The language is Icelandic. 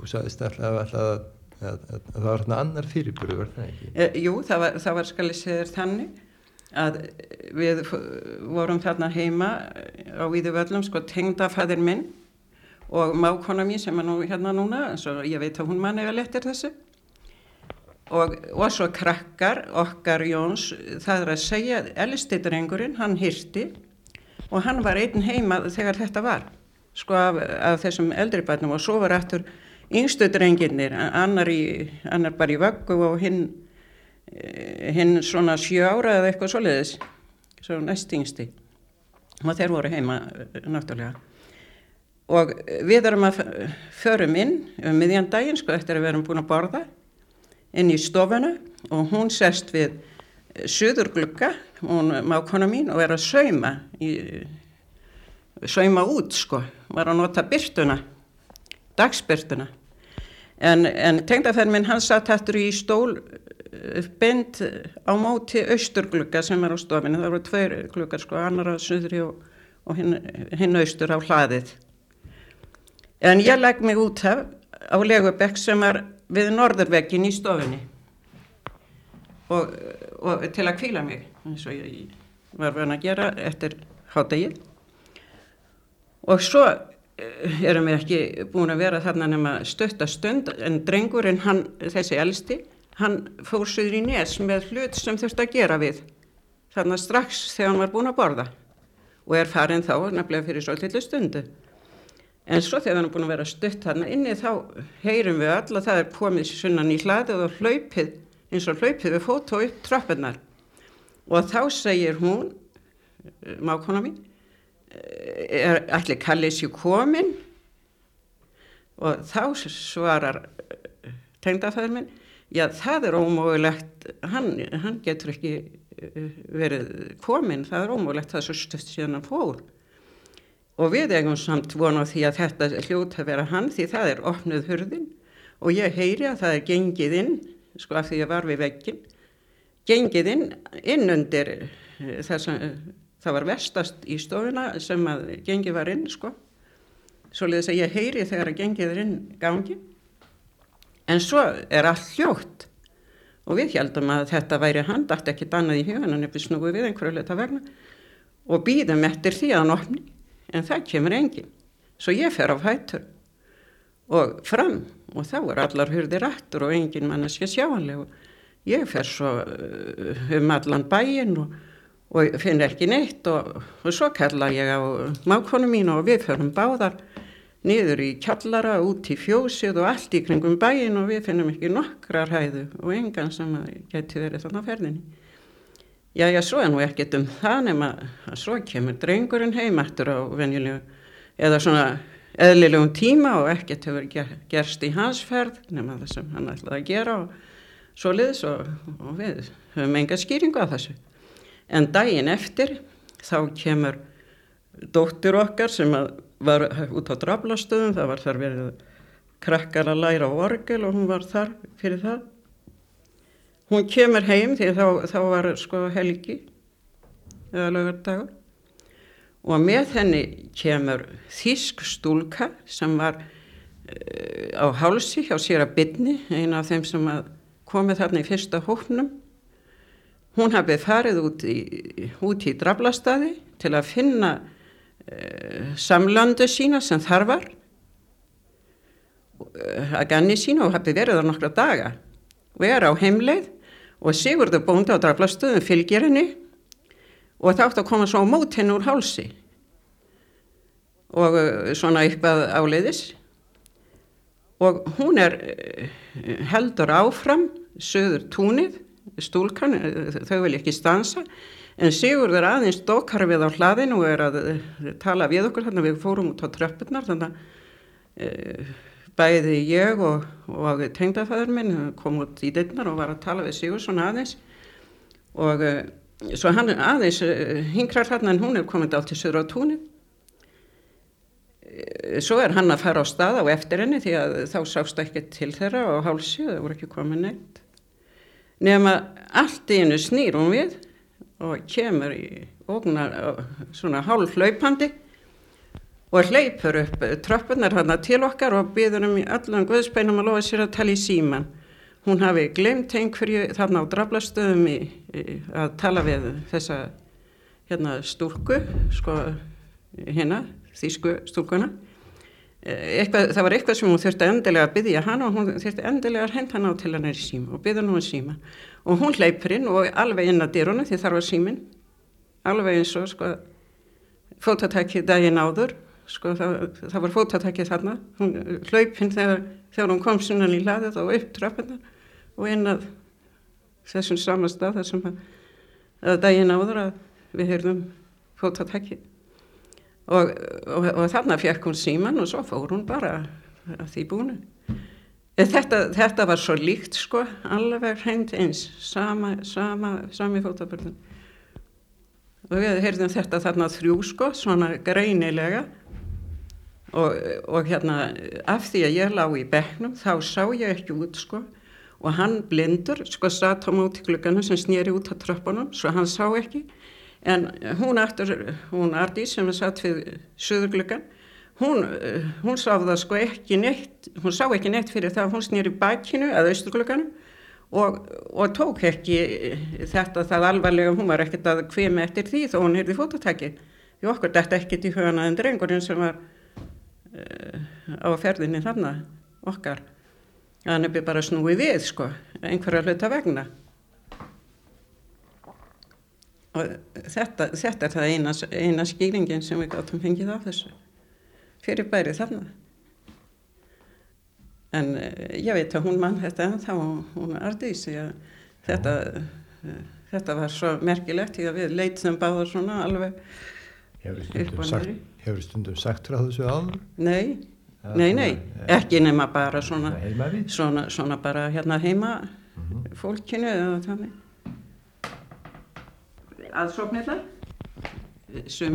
Þú sagðist alltaf að það var hérna annar fyrirburi, var það ekki? Jú, það var skal ég segja þér þannig að við vorum þarna heima á Víðivöllum, sko, tengdafæðir minn og mágkona mín sem nú hérna núna, svo ég veit að hún man eiga léttir þessu og svo krakkar okkar Jóns, það að segja elsti drengurinn, hann hirti og hann var einn heima þegar þetta var, sko, af þessum eldri barnum og svo var aftur yngstu drengirnir, annar bara í vöggu og hinn svona 7 ára eða eitthvað svoleiðis, svo næst yngsti og þeir voru heima náttúrulega og við erum að förum inn miðjan daginn, sko, eftir að við erum búin að borða inn í stofuna og hún sest við suðurglugga, hún mágkona mín og að sauma út, sko, var að nota birtuna, dagsbirtuna en tengdafæðir minn, hann satt aftur í stól beint á móti austurglugga sem á stofinu, það voru 2 gluggar, sko, annar á suðri og hinn austur á hlaðið en ég legg mig út af á legubekk sem var við norðurvegginn í stofunni og til að hvíla mig eins og ég var vön að gera eftir hádegið og svo erum við ekki búin að vera þarna nema stutta stund en drengurinn, hann, þessi elsti, hann fór suður í Nes með hlut sem þurfti að gera við þarna strax þegar hann var búin að borða og farin þá nefnilega fyrir svo litlu stundu en svo þegar hann er búin að vera stutt þarna inni þá heyrum við öll að það komið sunnan í hlaðið og hlaupið eins og hlaupið við fótó upp tröppurnar og þá segir hún, mágkona mín, ætli Kalli sé komin og þá svarar tengdafæðir minn, já það ómögulegt, hann getur ekki verið komin, það ómögulegt, það svo stutt síðan hann fór og við eigum samt vona á því að þetta hljóta að vera hann því það opnuð hurðin og ég heyri að það gengið inn, sko af því ég var við vegginn, gengið inn undir þess að það var vestast í stofuna sem að gengið var inn, sko. Svoleiðis að ég heyri þegar að gengið inn gangi. En svo allt hljótt. Og við heldum að þetta væri hann, datt ekki annað í hugan, hann við snúið við einhverju leita vegna. Og bíðum eftir því að hann opni. En það kemur enginn. Svo ég fer á fætur og fram. Og þá allar hurðir aftur og enginn manneskja sjáanleg. Og ég fer svo allan bæinn og finn ekki neitt og svo kalla ég á mágkonu mín og við förum báðar niður í kjallara, út í fjósið og allt í kringum bæinn og við finnum ekki nokkrar hæðu og engan sem geti verið þarna á ferðinni. Jæja, svo nú ekkert það nema að svo kemur drengurinn heim aftur á venjulegu eða svona eðlilegum tíma og ekkert hefur gerst í hans ferð nema það sem hann ætlaði að gera og svoleiðis og við höfum enga skýringu á þessu. En daginn eftir þá kemur dóttir okkar sem var út á Draflastöðum, það var þar verið krakkar að læra á orgel og hún var þar fyrir það. Hún kemur heim því þá var sko helgi eða laugardagur og með henni kemur þýsk stúlka sem var á hálsi hjá séra Birni, eina af þeim sem komið þarna í fyrsta hópnum. Hún hafði farið út í Draflastaði til að finna samlöndu sína sem þar var að ganni sína og hafði verið á nokkra daga og á heimleið og Sigurður bóndi á Draflastöðum fylgir henni og það átti að koma svo á mót henni úr hálsi og svona eitthvað áleiðis og hún heldur áfram suður túnið stúlkan, þau vilja ekki stansa en Sigurður aðeins dokkar við á hlaðinu og að tala við okkur þannig að við fórum út á tröppurnar þannig að bæði ég og tengdafæður minn kom út í dyrnar og var að tala við Sigurðsson aðeins og svo hann aðeins hinkrar þarna en hún komin allt til suður á túnið svo hann að fara á stað á eftir henni því að þá sást ekki til þeirra á hálsi, það voru ekki komin neitt nema allt í einu snýr hún við og kemur í ógnar svona hálf hlaupandi og hleypur upp tröppunar þarna til okkar og biður í öllum guðspeinum að lofa sér að tala í síman. Hún hafi glemt einhverju þarna á Draflastöðum að tala við þessa stúlku, sko, þýsku stúlkuna. Það var eitthvað sem hún þurfti endilega að biðja hana og hún þurfti endilega að henda hana á til hennar í síma og biður nú síma. Og hún hleypur inn og alveg inn að dyrunum því þar var síminn, alveg eins og sko, fótatækið daginn áður, sko, það var fótatækið þarna. Hún hlaup inn þegar hún kom sunnan í hlaðið og upp tröppunar og inn að þessum sama stað þar sem að daginn áður að við heyrðum fótatækið. Og þarna fékk hún síman og svo fór hún bara að því búinu. Þetta var svo líkt, sko, alveg hreint eins, sami fótaburður. Og við heyrðum þetta þarna 3, sko, svona greinilega. Og af því að ég lá í bekknum, þá sá ég ekki út, sko. Og hann blindur, sko, satt á móti glugganum sem sneri út á tröppunum, svo hann sá ekki. En hún Ardís sem satt við suðurgluggan, hún sá það sko ekki neitt, hún sá ekki neitt fyrir það að hún sneri bakinu að austurglugganum og tók ekki það alvarlega, hún var ekkert að hvima eftir því þó hún heyrði fótatækið. Því okkur dætti ekkert í hugana en drengurinn sem var á ferðinni þarna okkar. Hann er bara snúið við, sko, einhverja hluta vegna. Og þetta er það eina skýringin sem við gátum fengið á þessu fyrirbæri þarna. En ég veit að hún mann þetta ennþá og hún Ardís, þetta var svo merkilegt því að við leitum báðar svona alveg upp og niður. Hefur stundum sagt frá þessu áður? Nei, ekki nema bara svona bara heima fólkinu eða þannig. Aðsóknirnar,